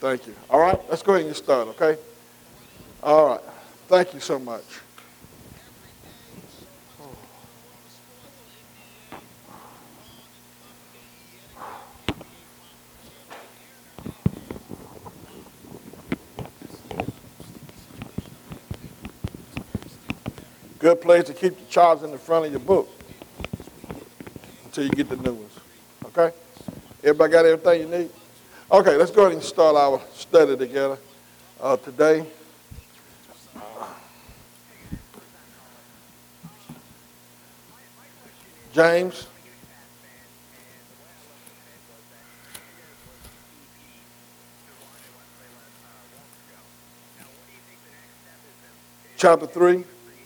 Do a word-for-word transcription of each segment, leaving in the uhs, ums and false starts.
Thank you. All right, let's go ahead and get started, okay? All right. Thank you so much. Good place to keep the charts in the front of your book until you get the new ones, okay? Everybody got everything you need? Okay, let's go ahead and start our study together uh, today. James. Chapter three.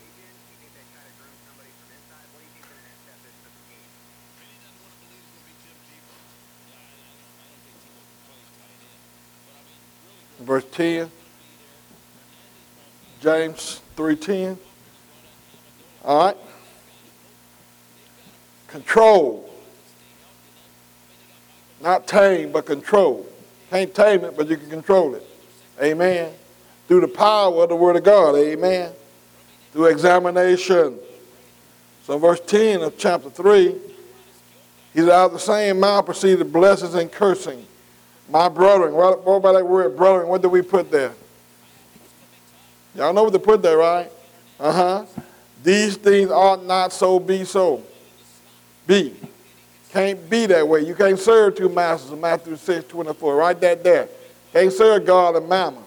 Verse ten. James three ten. All right. Control. Not tame, but control. Can't tame it, but you can control it. Amen. Through the power of the word of God. Amen. Through examination. So verse ten of chapter three, he's out of the same mouth proceeded blessings and cursing. My brethren, what about that word brethren? What do we put there? Y'all know what to put there, right? Uh-huh. These things ought not so be so. Be. Can't be that way. You can't serve two masters in Matthew six twenty-four. Write that there. Can't serve God and mammon.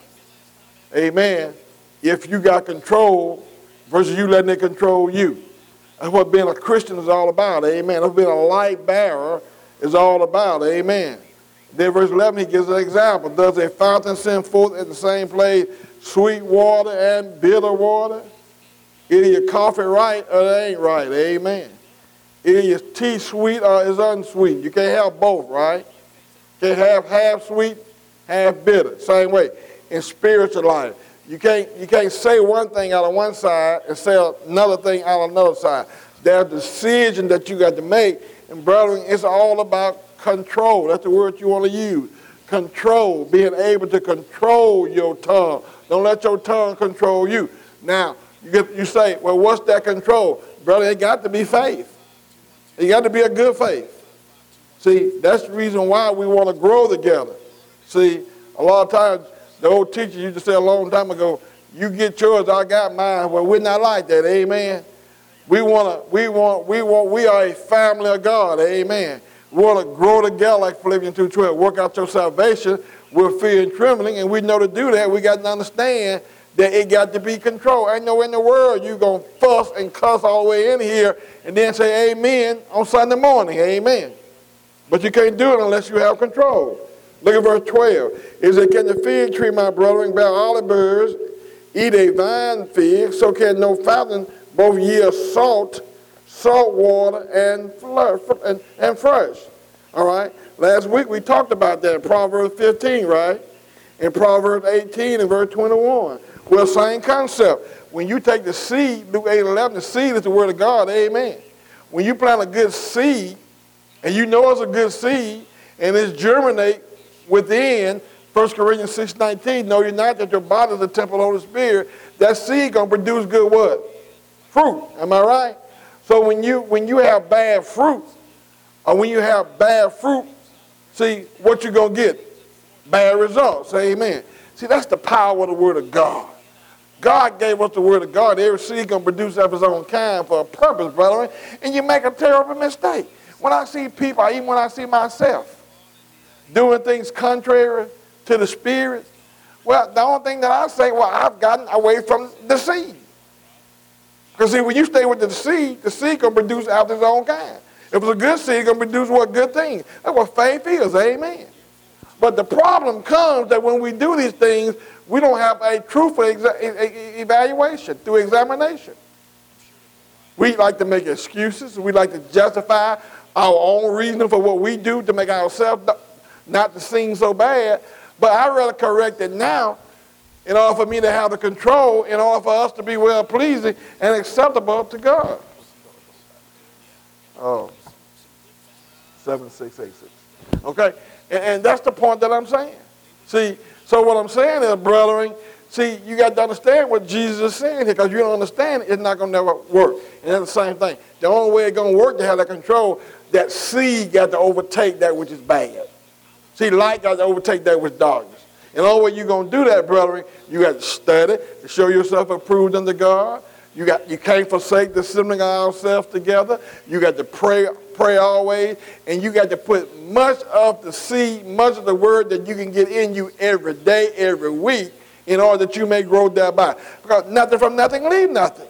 Amen. If you got control versus you letting it control you. That's what being a Christian is all about. Amen. That's what being a light bearer is all about. Amen. Then verse eleven, he gives an example. Does a fountain send forth at the same place sweet water and bitter water? Either your coffee right or it ain't right. Amen. Either your tea sweet or it's unsweet. You can't have both, right? You can't have half sweet, half bitter. Same way in spiritual life. You can't, you can't say one thing out of one side and say another thing out of another side. There's a decision that you got to make. And brethren, it's all about control. That's the word you want to use. Control. Being able to control your tongue. Don't let your tongue control you. Now, you, get, you say, well, what's that control? Brother, it got to be faith. It got to be a good faith. See, that's the reason why we want to grow together. See, a lot of times, the old teacher used to say a long time ago, you get yours, I got mine. Well, we're not like that, amen. We want to, we want, we want, we are a family of God, amen. We want to grow together like Philippians two twelve. Work out your salvation with fear and trembling, and we know to do that, we got to understand that it got to be controlled. Ain't no in the world you going to fuss and cuss all the way in here and then say amen on Sunday morning, amen. But you can't do it unless you have control. Look at verse twelve. It says, can the fig tree, my brethren, bear olive burrs, eat a vine fig, so can no fountain both yield salt, salt water, and, and, and fresh. All right? Last week we talked about that in Proverbs fifteen, right? In Proverbs eighteen and verse twenty-one. Well, same concept. When you take the seed, Luke eight eleven, the seed is the word of God, amen. When you plant a good seed, and you know it's a good seed, and it's germinate within, First Corinthians six nineteen, know you not that your body is the temple of the Holy Spirit, that seed going to produce good what? Fruit. Am I right? So when you, when you have bad fruit, or when you have bad fruit, see, what you going to get? Bad results. Amen. See, that's the power of the word of God. God gave us the word of God. Every seed going to produce of his own kind for a purpose, brother. And you make a terrible mistake. When I see people, even when I see myself, doing things contrary to the Spirit, well, the only thing that I say, well, I've gotten away from the seed. Because see, when you stay with the seed, the seed can produce after its own kind. If it's a good seed, it's going to produce what? Good things. That's what faith is, amen. But the problem comes that when we do these things, we don't have a truthful exa evaluation through examination. We like to make excuses. We like to justify our own reasoning for what we do to make ourselves not to seem so bad. But I'd rather correct it now in order for me to have the control, in order for us to be well-pleasing and acceptable to God. Oh, seven six eight six. Okay? And, and that's the point that I'm saying. See, So what I'm saying is, brethren, see, you got to understand what Jesus is saying here, because you don't understand it, it's not going to never work. And that's the same thing. The only way it's going to work to have that control, that seed got to overtake that which is bad. See, light got to overtake that which is darkness. And the only way you're going to do that, brethren, you got to study to show yourself approved unto God. You got you can't forsake the assembling of ourselves together. You got to pray, pray always, and you got to put much of the seed, much of the word that you can get in you every day, every week, in order that you may grow thereby. Because nothing from nothing leave nothing.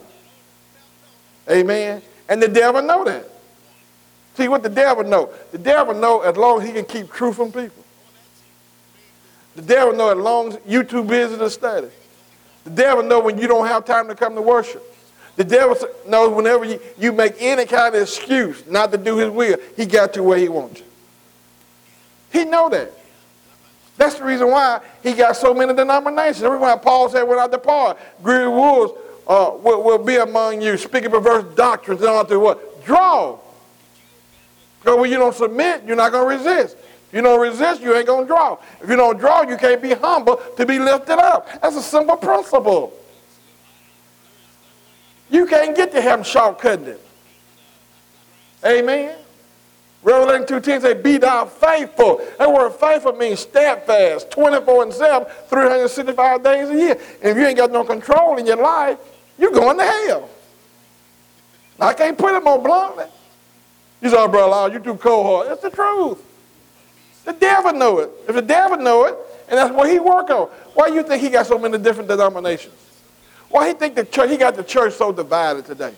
Amen. And the devil know that. See what the devil know? The devil know as long as he can keep truth from people. The devil know as long as you too busy to study. The devil know when you don't have time to come to worship. The devil knows whenever you, you make any kind of excuse not to do his will, he got you where he wants you. He know that. That's the reason why he got so many denominations. That's why Paul said, when I depart, greedy wolves uh, will, will be among you, speaking perverse doctrines and all to what? Draw. Because when you don't submit, you're not going to resist. If you don't resist, you ain't going to draw. If you don't draw, you can't be humble to be lifted up. That's a simple principle. You can't get to heaven shortcutting it. Amen. Revelation two ten says, be thou faithful. That word faithful means steadfast, twenty-four and seven, three hundred sixty-five days a year. And if you ain't got no control in your life, you're going to hell. I can't put it more bluntly. You say, oh, brother, you too cold-hearted. It's the truth. The devil know it. If the devil know it, and that's what he work on, why do you think he got so many different denominations? Why he think the church, he got the church so divided today?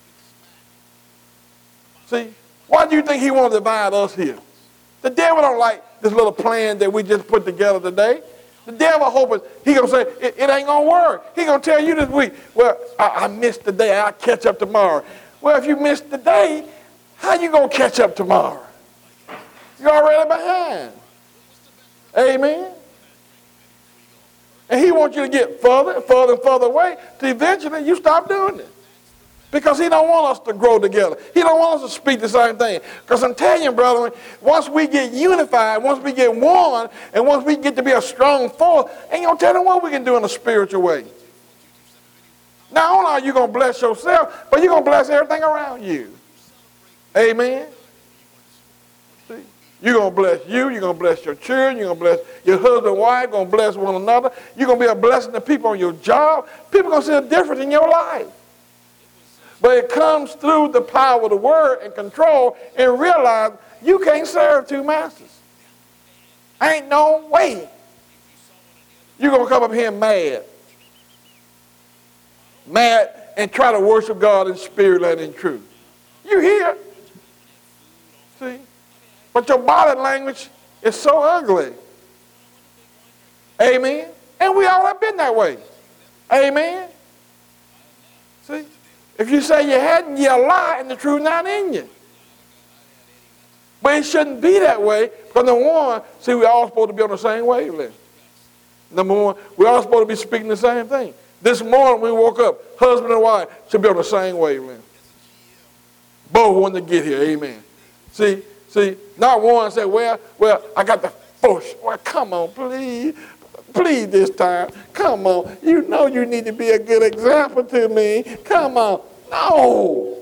See, why do you think he want to divide us here? The devil don't like this little plan that we just put together today. The devil hoping he gonna say it, it ain't gonna work. He gonna tell you this week, well, I, I missed the day, I'll catch up tomorrow. Well, if you missed the day, how you gonna catch up tomorrow? You're already behind. Amen. And he wants you to get further and further and further away till eventually you stop doing it. Because he don't want us to grow together. He don't want us to speak the same thing. Because I'm telling you, brother, once we get unified, once we get one, and once we get to be a strong force, ain't gonna tell them what we can do in a spiritual way. Not only are you gonna bless yourself, but you're gonna bless everything around you. Amen. See? You're going to bless you. You're going to bless your children. You're going to bless your husband and wife. You're going to bless one another. You're going to be a blessing to people on your job. People are going to see a difference in your life. But it comes through the power of the word and control and realize you can't serve two masters. Ain't no way. You're going to come up here mad. Mad and try to worship God in spirit and in truth. You here. See? But your body language is so ugly. Amen. And we all have been that way. Amen. See? If you say you hadn't, you lie and the truth not in you. But it shouldn't be that way. Because number one, see, we're all supposed to be on the same wavelength. Number one, we're all supposed to be speaking the same thing. This morning we woke up, husband and wife should be on the same wavelength. Both want to get here. Amen. See? See, not one say, well, well, I got the push. Well, come on, please. Please this time. Come on. You know you need to be a good example to me. Come on. No.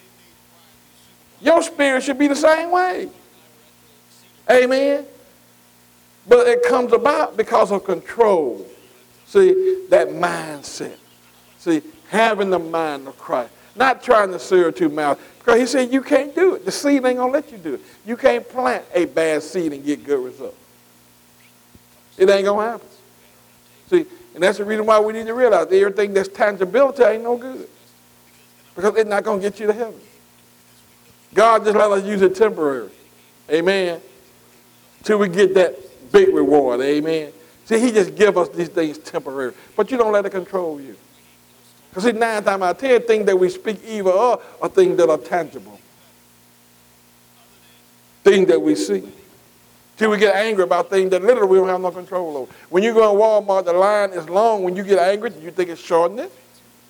Your spirit should be the same way. Amen. But it comes about because of control. See, that mindset. See, having the mind of Christ. Not trying to serve two mouths. Because he said you can't do it. The seed ain't going to let you do it. You can't plant a bad seed and get good results. It ain't going to happen. See, and that's the reason why we need to realize that everything that's tangibility ain't no good. Because it's not going to get you to heaven. God just let us use it temporary. Amen. Till we get that big reward. Amen. See, he just give us these things temporary. But you don't let it control you. Because see, nine times out of ten, things that we speak evil of are things that are tangible. Things that we see. Till we get angry about things that literally we don't have no control over. When you go in Walmart, the line is long. When you get angry, do you think it's shortening it?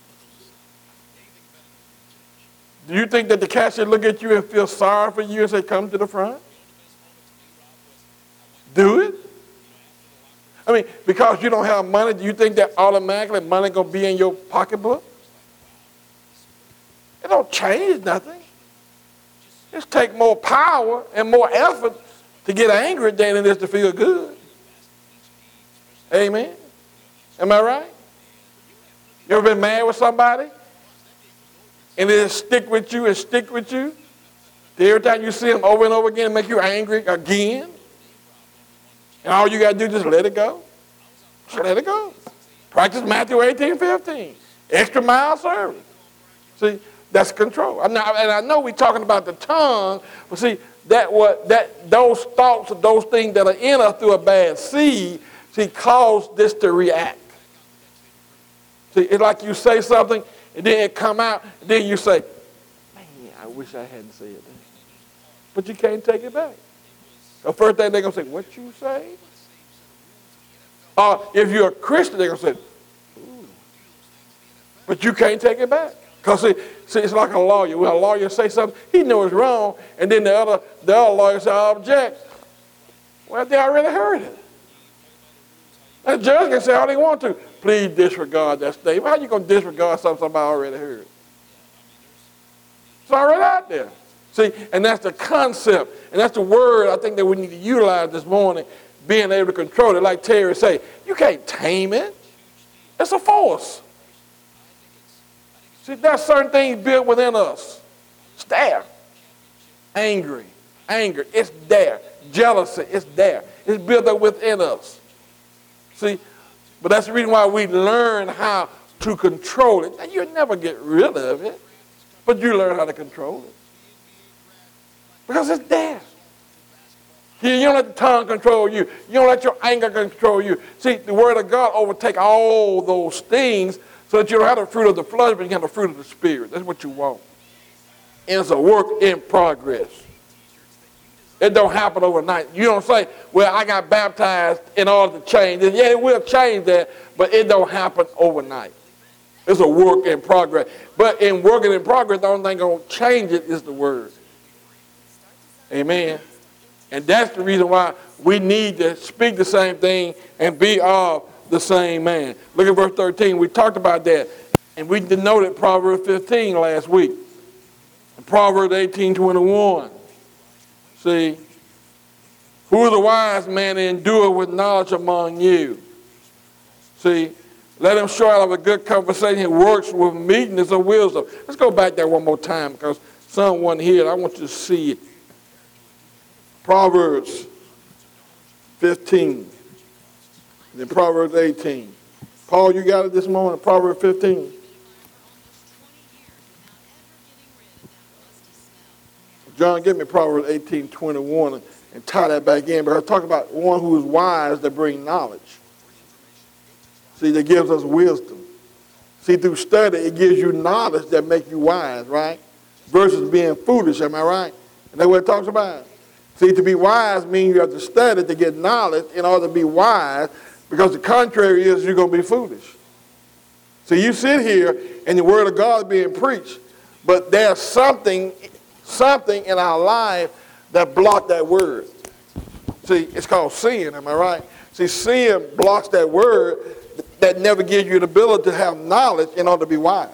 Do you think that the cashier look at you and feel sorry for you and say, come to the front? Do it? I mean, because you don't have money, do you think that automatically money going to be in your pocketbook? It don't change nothing. Just take more power and more effort to get angry than it is to feel good. Amen. Am I right? You ever been mad with somebody? And it just stick with you and stick with you? Every time you see them over and over again, make you angry again? And all you got to do is just let it go. Just let it go. Practice Matthew eighteen fifteen. Extra mile service. See, that's control. I'm not, and I know we're talking about the tongue, but see, that what that those thoughts or those things that are in us through a bad seed, see, cause this to react. See, it's like you say something, and then it come out, and then you say, man, I wish I hadn't said that. But you can't take it back. The first thing they're going to say, what you say? Or uh, if you're a Christian, they're going to say, ooh. But you can't take it back. Because see, see, it's like a lawyer. When a lawyer say something, he knows it's wrong, and then the other, the other lawyer says, I object. Well, they already heard it. The judge can say all they want to. Please disregard that statement. How are you going to disregard something somebody already heard? It's already out there. See, and that's the concept, and that's the word I think that we need to utilize this morning, being able to control it. Like Terry say, you can't tame it. It's a force. See, there's certain things built within us. It's there. Angry, anger, it's there. Jealousy, it's there. It's built up within us. See, but that's the reason why we learn how to control it. And you'll never get rid of it, but you learn how to control it. Because it's there. You don't let the tongue control you. You don't let your anger control you. See, the word of God overtake all those things so that you don't have the fruit of the flesh, but you have the fruit of the Spirit. That's what you want. And it's a work in progress. It don't happen overnight. You don't say, well, I got baptized in order to change it. Yeah, it will change that, but it don't happen overnight. It's a work in progress. But in working in progress, the only thing going to change it is the word. Amen. And that's the reason why we need to speak the same thing and be of the same man. Look at verse thirteen. We talked about that. And we denoted Proverbs fifteen last week. And Proverbs eighteen twenty-one. See, who is a wise man to endure with knowledge among you? See, let him show out of a good conversation and works with meekness of wisdom. Let's go back there one more time because someone here, I want you to see it. Proverbs fifteen, then Proverbs eighteen. Paul, you got it this morning, Proverbs fifteen. John, give me Proverbs eighteen twenty-one and, and tie that back in. But I talk about one who is wise that brings knowledge. See, that gives us wisdom. See, through study, it gives you knowledge that makes you wise, right? Versus being foolish, am I right? And that's what it talks about. See, to be wise means you have to study to get knowledge in order to be wise, because the contrary is you're going to be foolish. So you sit here and the word of God is being preached, but there's something, something in our life that blocks that word. See, it's called sin, am I right? See, sin blocks that word that never gives you the ability to have knowledge in order to be wise.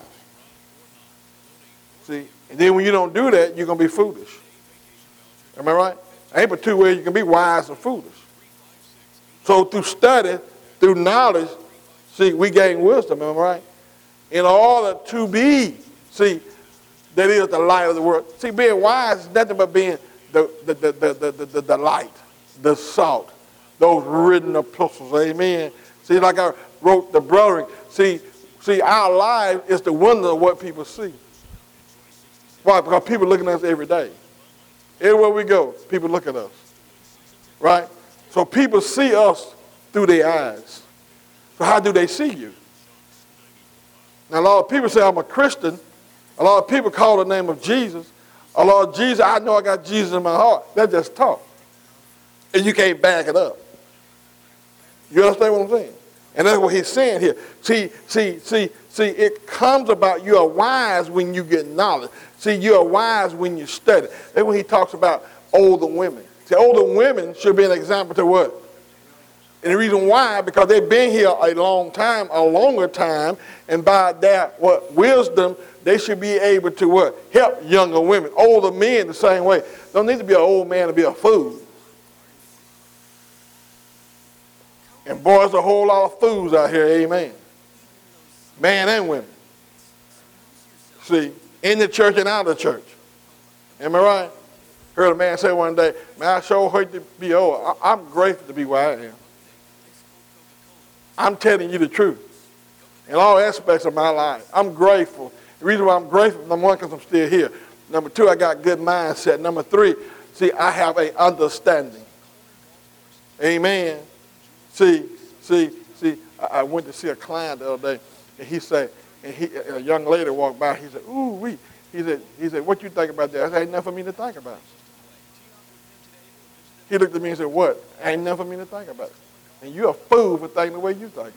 See, and then when you don't do that, you're going to be foolish. Am I right? Ain't but two ways you can be wise or foolish. So through study, through knowledge, see, we gain wisdom, am I right? In order to be, see, that is the light of the world. See, being wise is nothing but being the, the, the, the, the, the, the, the light, the salt, those written epistles, amen. See, like I wrote the brothering, see, see, our life is the wonder of what people see. Why? Because people looking at us every day. Everywhere we go, people look at us, right? So people see us through their eyes. So how do they see you? Now, a lot of people say, I'm a Christian. A lot of people call the name of Jesus. A lot of Jesus, I know I got Jesus in my heart. That's just talk. And you can't back it up. You understand what I'm saying? And that's what he's saying here. See, see, see, see, it comes about you are wise when you get knowledge. See, you are wise when you study. That's when he talks about older women. See, older women should be an example to what? And the reason why, because they've been here a long time, a longer time, and by their what wisdom, they should be able to what help younger women, older men the same way. Don't need to be an old man to be a fool. And boy, there's a whole lot of fools out here, amen. Man and women. See, in the church and out of the church. Am I right? Heard a man say one day, man, I sure hate to be old. I, I'm grateful to be where I am. I'm telling you the truth. In all aspects of my life. I'm grateful. The reason why I'm grateful, number one, because I'm still here. Number two, I got good mindset. Number three, see, I have an understanding. Amen. See, see, see, I, I went to see a client the other day, and he said, and he, a young lady walked by, he said, ooh, wee. He said, he said, what you think about that? I said, ain't nothing for me to think about. He looked at me and said, what? Ain't nothing for me to think about. And you're a fool for thinking the way you think.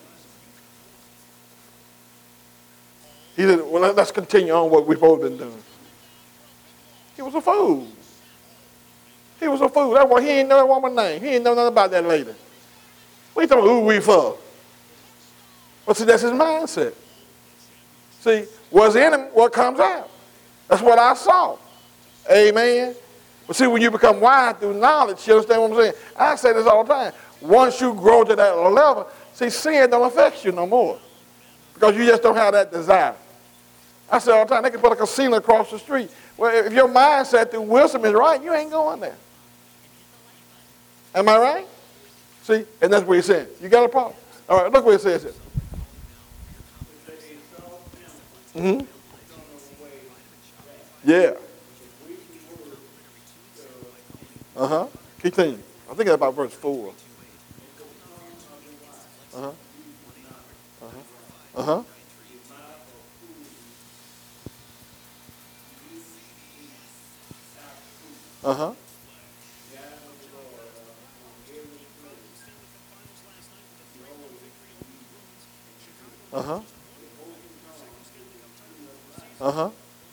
He said, well, let's continue on what we've both been doing. He was a fool. He was a fool. That's why he ain't know that woman's name. He ain't know nothing about that lady. What you talking about, who we for? But see, that's his mindset. See, what's in him, what comes out. That's what I saw. Amen. But see, when you become wise through knowledge, you understand what I'm saying? I say this all the time. Once you grow to that level, see, sin don't affect you no more. Because you just don't have that desire. I say all the time, they can put a casino across the street. Well, if your mindset through wisdom is right, you ain't going there. Am I right? See, and that's what he's saying. You got a problem? All right, look what it says here. Mm-hmm. Yeah. Uh-huh. Continue. I think that's about verse four. Uh-huh. Uh-huh. Uh-huh. Uh-huh. Uh-huh. Uh-huh.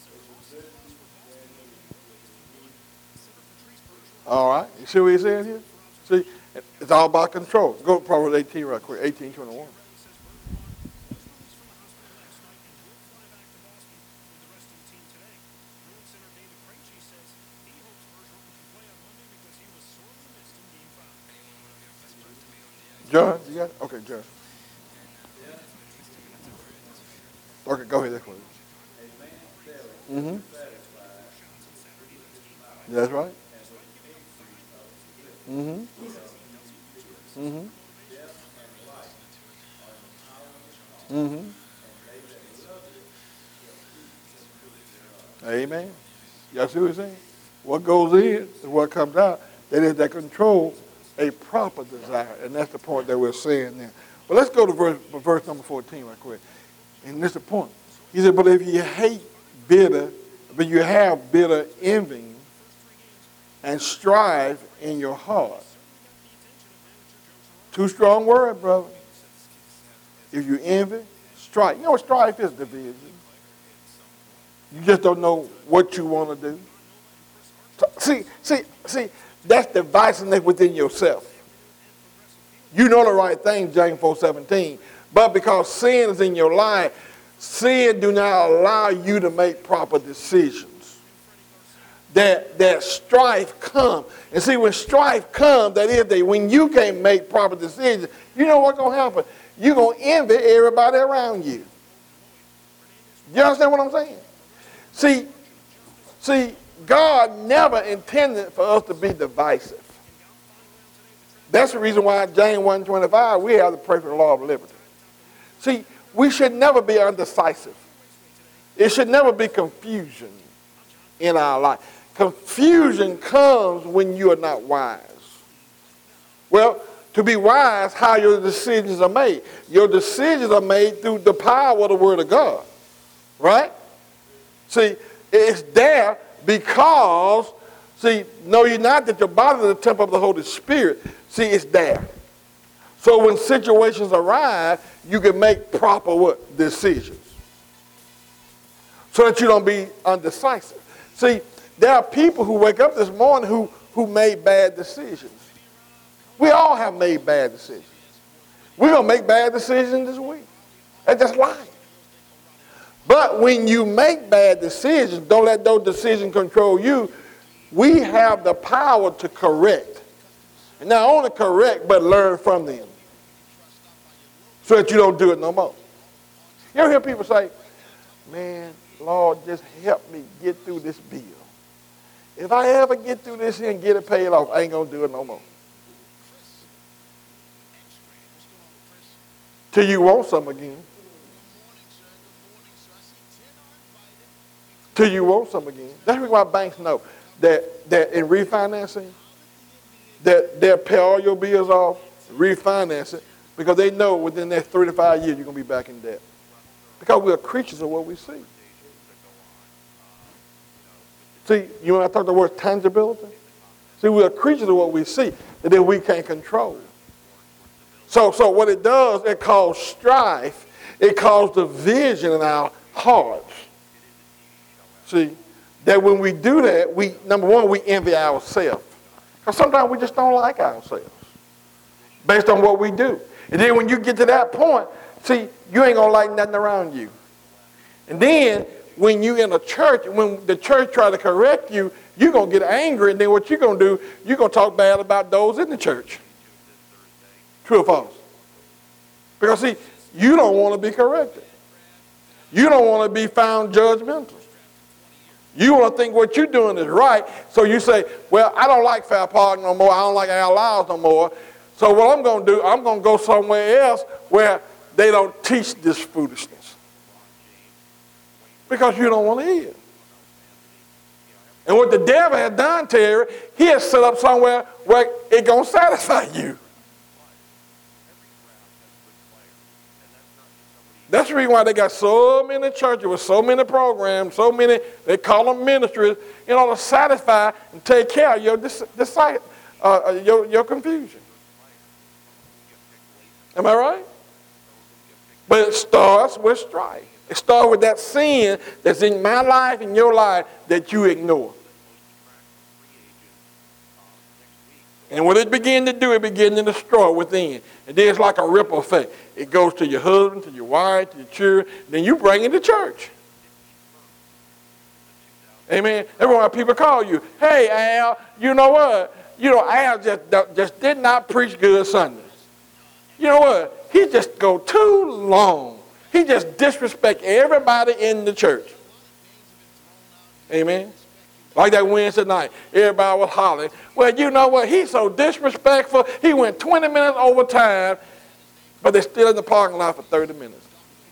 All right. You see what he's saying here? See, it's all about control. Go to Proverbs eighteen right quick. eighteen twenty-one. John, you got it? Okay, John. Okay, go ahead. Mm-hmm. That's right. Mm-hmm. Mm-hmm. Mm-hmm. Amen. Y'all see what he's saying? What goes in is what comes out. That is that control a proper desire. And that's the point that we're saying there. But let's go to verse, verse number fourteen right quick. And this is the point. He said, but if you hate bitter, but you have bitter envy and strife in your heart. Two strong words, brother. If you envy, strife. You know what strife is? Division. You just don't know what you want to do. So, see, see, see, that's divisiveness within yourself. You know the right thing, James four seventeen. But because sin is in your life, sin do not allow you to make proper decisions. That, that strife comes. And see, when strife comes, that is, that when you can't make proper decisions, you know what's going to happen? You're going to envy everybody around you. You understand what I'm saying? See, see, God never intended for us to be divisive. That's the reason why James one twenty-five, we have the perfect law of liberty. See, we should never be undecisive. It should never be confusion in our life. Confusion comes when you are not wise. Well, to be wise, how your decisions are made. Your decisions are made through the power of the Word of God. Right? See, it's there because, see, know you not that your body is the temple of the Holy Spirit. See, it's there. So when situations arise, you can make proper what? Decisions. So that you don't be undecisive. See, there are people who wake up this morning who, who made bad decisions. We all have made bad decisions. We're going to make bad decisions this week. That's just life. But when you make bad decisions, don't let those decisions control you. We have the power to correct. And not only correct, but learn from them. So that you don't do it no more. You ever hear people say, man, Lord, just help me get through this bill. If I ever get through this and get it paid off, I ain't going to do it no more. Till you want some again. Till you want some again. That's the reason why banks know that, that in refinancing, that they'll pay all your bills off, refinance it, because they know within that three to five years you're going to be back in debt. Because we're creatures of what we see. See, you know I talk the word tangibility? See, we're creatures of what we see that we can't control. So, so what it does, it causes strife. It causes division in our hearts. See, that when we do that, we number one, we envy ourselves. Because sometimes we just don't like ourselves based on what we do. And then when you get to that point, see, you ain't going to like nothing around you. And then when you in a church, when the church try to correct you, you're going to get angry. And then what you're going to do, you're going to talk bad about those in the church. True or false? Because, see, you don't want to be corrected. You don't want to be found judgmental. You want to think what you're doing is right, so you say, well, I don't like fair parking no more. I don't like our laws no more. So what I'm going to do, I'm going to go somewhere else where they don't teach this foolishness. Because you don't want to hear. And what the devil has done, Terry, he has set up somewhere where it's going to satisfy you. That's the reason why they got so many churches with so many programs, so many, they call them ministries, in order to satisfy and take care of your, this, this, uh, your, your confusion. Am I right? But it starts with strife. It starts with that sin that's in my life and your life that you ignore. And what it begins to do, it begins to destroy within. And then it's like a ripple effect. It goes to your husband, to your wife, to your children. Then you bring it to church. Amen. Everyone, people call you, hey, Al, you know what? You know, Al just, just did not preach good Sunday. You know what? He just go too long. He just disrespect everybody in the church. Amen. Like that Wednesday night, everybody was hollering. Well, you know what? He's so disrespectful. He went twenty minutes over time, but they're still in the parking lot for thirty minutes.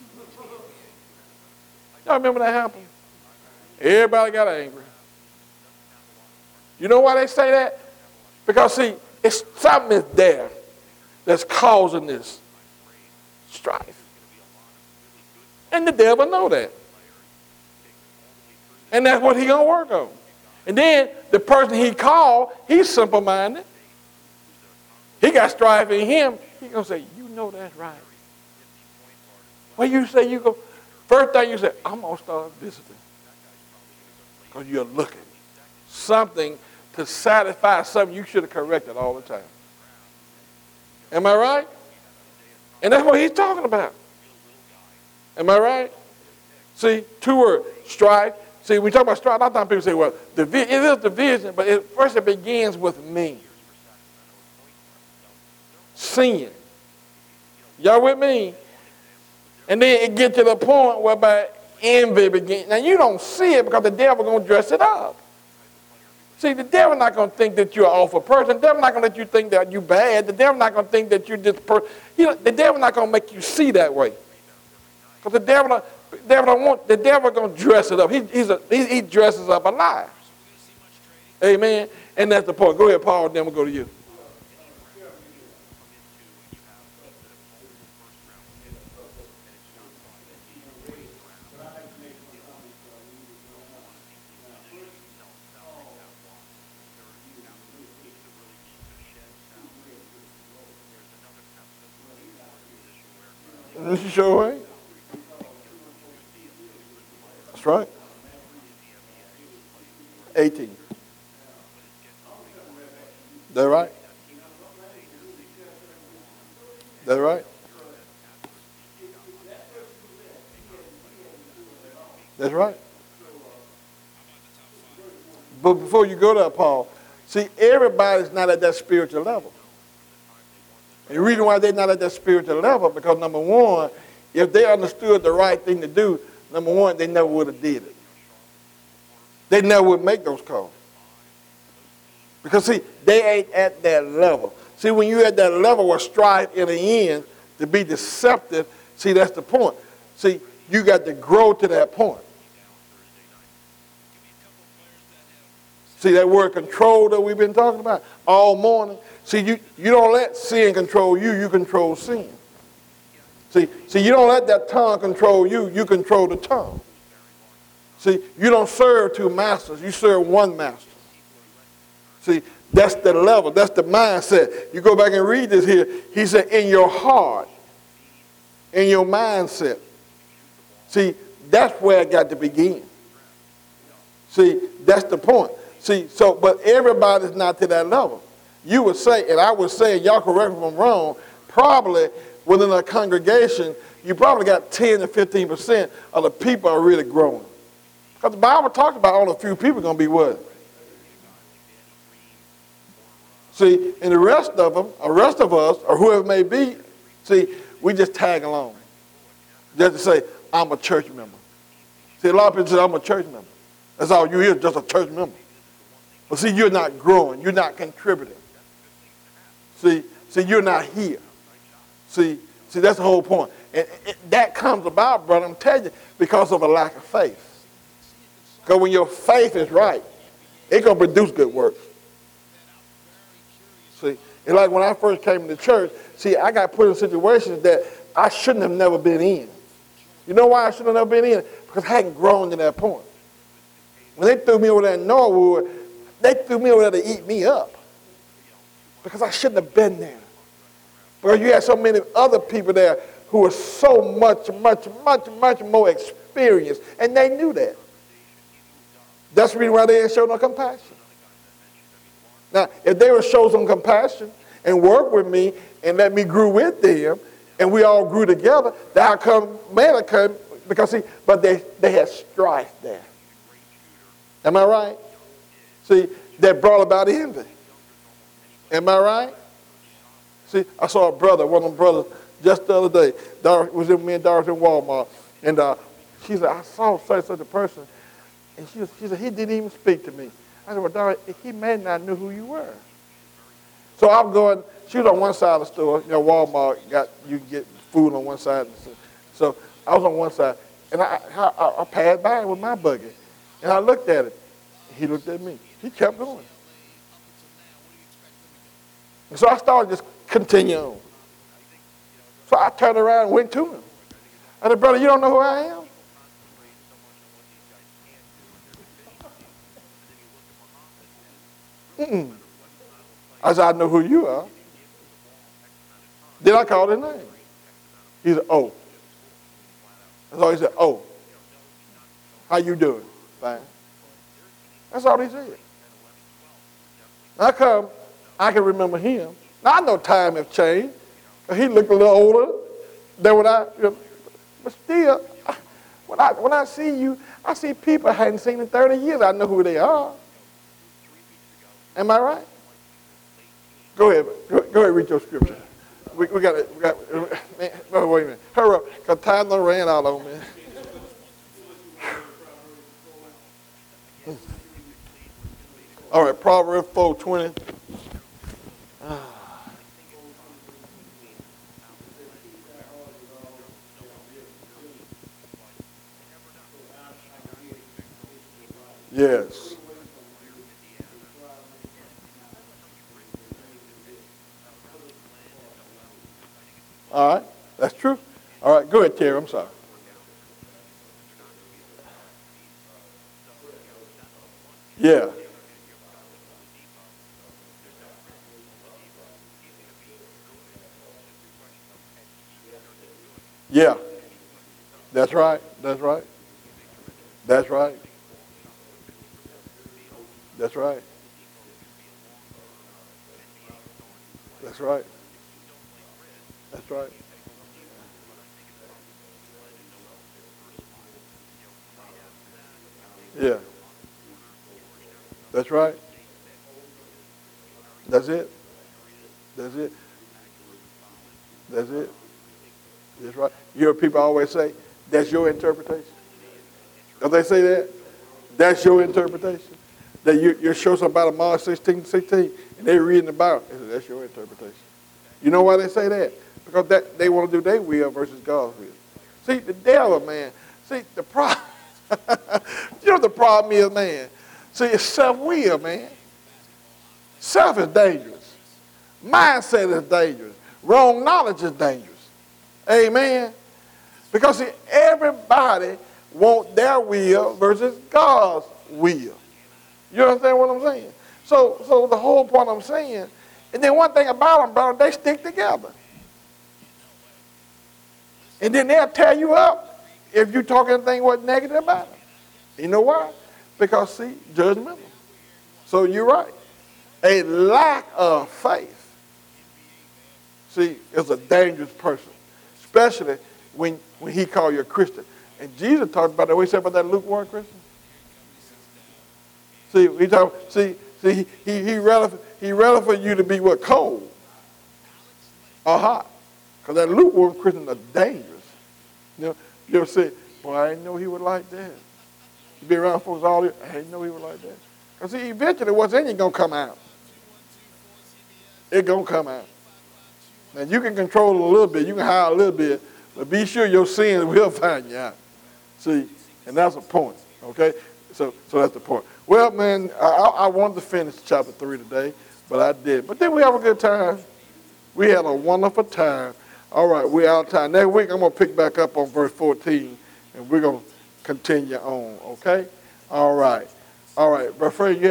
Y'all remember that happened? Everybody got angry. You know why they say that? Because, see, it's something is there that's causing this strife. And the devil know that. And that's what he going to work on. And then the person he called, he's simple-minded. He got strife in him. He's going to say, you know that's right. Well, you say you go, first thing you say, I'm going to start visiting. Because you're looking. Something to satisfy something you should have corrected all the time. Am I right? And that's what he's talking about. Am I right? See, two words, strife. See, when we talk about strife, a lot of times people say, well, it is division, but it, first it begins with me. Sin. Y'all with me? And then it gets to the point whereby envy begins. Now, you don't see it because the devil going to dress it up. See, the devil not going to think that you're an awful person. The devil not going to let you think that you're bad. The devil not going to think that you're this person. You know, the devil not going to make you see that way. Because the devil, the devil don't want, the devil going to dress it up. He, he's a, he, he dresses up a lie. Amen. And that's the point. Go ahead, Paul, then we'll go to you. This is your way. That's right. eighteen. That right? That's right. That's right. But before you go there, Paul, see, everybody's not at that spiritual level. And the reason why they're not at that spiritual level, because number one, if they understood the right thing to do, number one, they never would have did it. They never would make those calls. Because, see, they ain't at that level. See, when you're at that level where strife in the end to be deceptive, see, that's the point. See, you got to grow to that point. See, that word control that we've been talking about all morning. See, you, you don't let sin control you, you control sin. See, see, you don't let that tongue control you, you control the tongue. See, you don't serve two masters, you serve one master. See, that's the level, that's the mindset. You go back and read this here. He said, in your heart, in your mindset. See, that's where it got to begin. See, that's the point. See, so, but everybody's not to that level. You would say, and I would say, y'all correct me if I'm wrong, probably within a congregation, you probably got ten to fifteen percent of the people are really growing. Because the Bible talks about only a few people going to be what? See, and the rest of them, the rest of us, or whoever it may be, see, we just tag along. Just to say, I'm a church member. See, a lot of people say, I'm a church member. That's all you hear, just a church member. But see, you're not growing. You're not contributing. See, see, you're not here. See, see, that's the whole point. And it, that comes about, brother, I'm telling you, because of a lack of faith. Because when your faith is right, it's going to produce good works. See, it's like when I first came to church, see, I got put in situations that I shouldn't have never been in. You know why I shouldn't have never been in? Because I hadn't grown to that point. When they threw me over there in Norwood, they threw me over there to eat me up. Because I shouldn't have been there. Because you had so many other people there who were so much, much, much, much more experienced. And they knew that. That's the reason why they didn't show no compassion. Now, if they would show some compassion and work with me and let me grow with them, and we all grew together, the outcome may have come, because see, but they, they had strife there. Am I right? See, that brought about envy. Am I right? See, I saw a brother, one of them brothers, just the other day. Dor- was in me and Doris in Walmart, and uh, she said, I saw such such a person, and she, was, she said, he didn't even speak to me. I said, well, Doris, he may not know who you were. So I'm going, she was on one side of the store, you know, Walmart, got you get food on one side. So I was on one side, and I, I, I passed by with my buggy, and I looked at it. He looked at me. He kept going. And so I started just continuing on. So I turned around and went to him. I said, brother, you don't know who I am? Mm-mm. I said, I know who you are. Then I called his name. He said, oh. That's all he said, oh. How you doing? Fine. That's all he said. I come, I can remember him. Now I know time has changed. He looked a little older than when I, you know, but still, when I when I see you, I see people I hadn't seen in thirty years. I know who they are. Am I right? Go ahead, go, go ahead and read your scripture. We, we got it. We got, man, oh, wait a minute. Hurry up, because time done ran out on me. All right, Proverbs four twenty. Ah. Yes. All right, that's true. All right, go ahead, Terry. I'm sorry. Yeah. Yeah. That's right. That's right. That's right. That's right. That's right. That's right. Yeah. That's right. That's it. That's it. That's it. That's right. You hear people always say, that's your interpretation. Don't they say that? That's your interpretation. That you, you show somebody about Mark sixteen, sixteen, and they're reading the Bible. They say, that's your interpretation. You know why they say that? Because that, they want to do their will versus God's will. See, the devil, man, see, the problem, you know what the problem is, man? See, it's self-will, man. Self is dangerous. Mindset is dangerous. Wrong knowledge is dangerous. Amen? Because, see, everybody wants their will versus God's will. You understand what I'm saying? So, so the whole point I'm saying, and then one thing about them, brother, they stick together. And then they'll tear you up if you talk anything what's negative about them. You know why? Because, see, judgmental. So you're right. A lack of faith, see, is a dangerous person, especially when, when he called you a Christian. And Jesus talked about that. What he said about that lukewarm Christian? See, he talk, see, see, he he rather he rather for you to be what, cold or hot, because that lukewarm Christian is dangerous. You know, you ever say, boy, I didn't know he would like that. You be around folks all the I didn't know he would like that. Because see, eventually what's in you gonna come out. It's gonna come out. Now you can control it a little bit, you can hide a little bit, but be sure your sins will find you out. See, and that's a point. Okay, so so that's the point. Well, man, I, I wanted to finish chapter three today, but I did. But then we have a good time. We had a wonderful time. All right, we're out of time. Next week, I'm going to pick back up on verse fourteen, and we're going to continue on, okay? All right. All right. But Fred, you